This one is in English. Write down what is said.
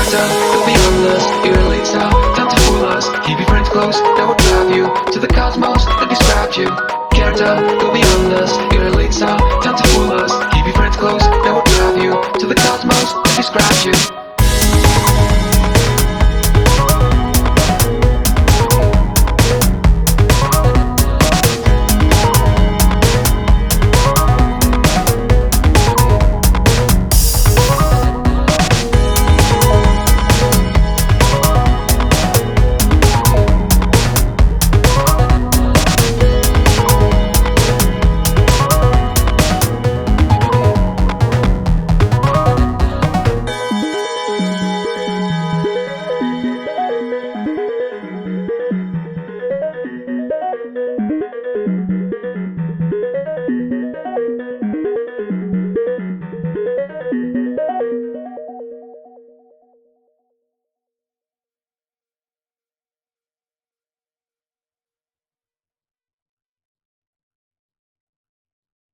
Character, go beyond us, you're a late star. Time to fool us, keep your friends close. That will drive you to the cosmos that described you. Character, go beyond us, you're a late star. Time to fool us, keep your friends close. That will drive you to the cosmos that described you.